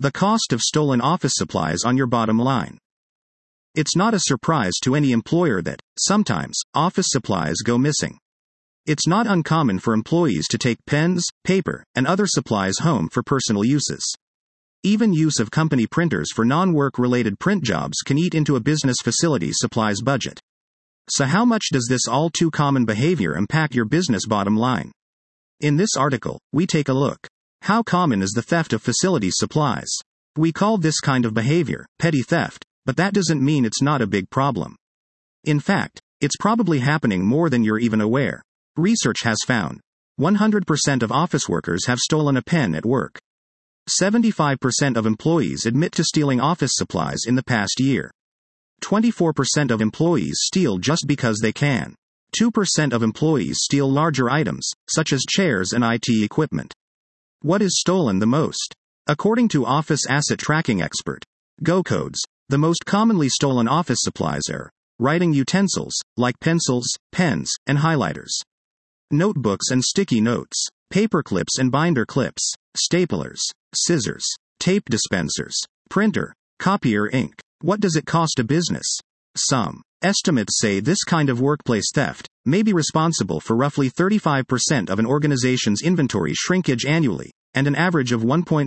The cost of stolen office supplies on your bottom line. It's not a surprise to any employer that, sometimes, office supplies go missing. It's not uncommon for employees to take pens, paper, and other supplies home for personal uses. Even use of company printers for non-work-related print jobs can eat into a business facility supplies budget. So how much does this all-too-common behavior impact your business bottom line? In this article, we take a look. How common is the theft of facility supplies? We call this kind of behavior petty theft, but that doesn't mean it's not a big problem. In fact, it's probably happening more than you're even aware. Research has found 100% of office workers have stolen a pen at work. 75% of employees admit to stealing office supplies in the past year. 24% of employees steal just because they can. 2% of employees steal larger items, such as chairs and IT equipment. What is stolen the most? According to office asset tracking expert GoCodes, the most commonly stolen office supplies are writing utensils, like pencils, pens, and highlighters, notebooks and sticky notes, paper clips and binder clips, staplers, scissors, tape dispensers, printer, copier ink. What does it cost a business? Some estimates say this kind of workplace theft may be responsible for roughly 35% of an organization's inventory shrinkage annually, and an average of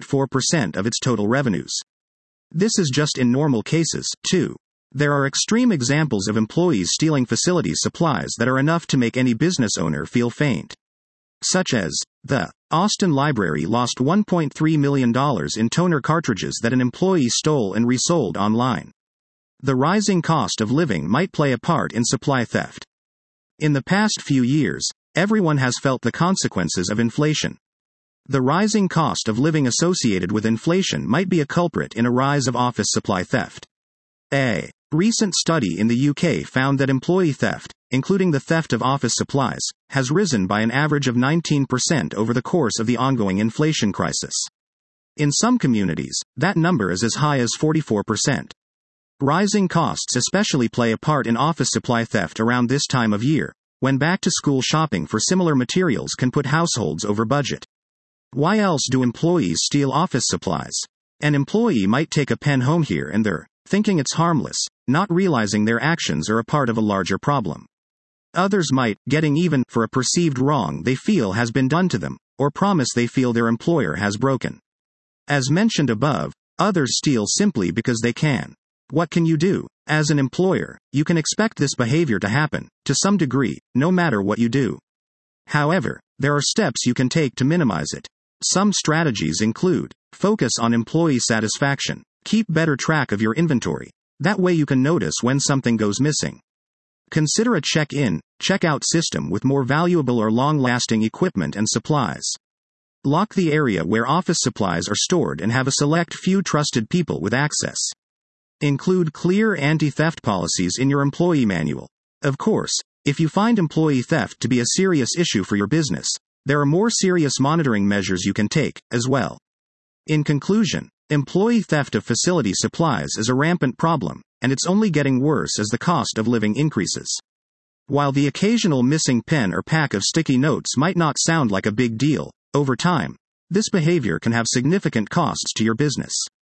1.4% of its total revenues. This is just in normal cases, too. There are extreme examples of employees stealing facility supplies that are enough to make any business owner feel faint. Such as, the Austin Library lost $1.3 million in toner cartridges that an employee stole and resold online. The rising cost of living might play a part in supply theft. In the past few years, everyone has felt the consequences of inflation. The rising cost of living associated with inflation might be a culprit in a rise of office supply theft. A recent study in the UK found that employee theft, including the theft of office supplies, has risen by an average of 19% over the course of the ongoing inflation crisis. In some communities, that number is as high as 44%. Rising costs especially play a part in office supply theft around this time of year, when back-to-school shopping for similar materials can put households over budget. Why else do employees steal office supplies? An employee might take a pen home here and there, thinking it's harmless, not realizing their actions are a part of a larger problem. Others might, getting even for a perceived wrong they feel has been done to them, or promise they feel their employer has broken. As mentioned above, others steal simply because they can. What can you do? As an employer, you can expect this behavior to happen, to some degree, no matter what you do. However, there are steps you can take to minimize it. Some strategies include, focus on employee satisfaction. Keep better track of your inventory. That way you can notice when something goes missing. Consider a check-in, check-out system with more valuable or long-lasting equipment and supplies. Lock the area where office supplies are stored and have a select few trusted people with access. Include clear anti-theft policies in your employee manual. Of course, if you find employee theft to be a serious issue for your business, there are more serious monitoring measures you can take, as well. In conclusion, employee theft of facility supplies is a rampant problem, and it's only getting worse as the cost of living increases. While the occasional missing pen or pack of sticky notes might not sound like a big deal, over time, this behavior can have significant costs to your business.